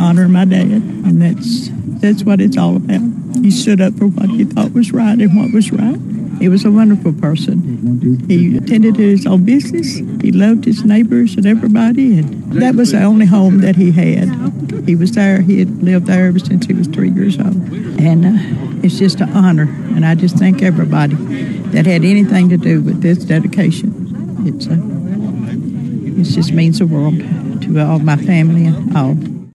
honor my dad, and that's what it's all about. He stood up for what he thought was right and what was right. He was a wonderful person. He attended to his own business. He loved his neighbors and everybody, and that was the only home that he had. He was there. He had lived there ever since he was 3 years old. And it's just an honor, and I just thank everybody that had anything to do with this dedication. It just means the world to all my family and all.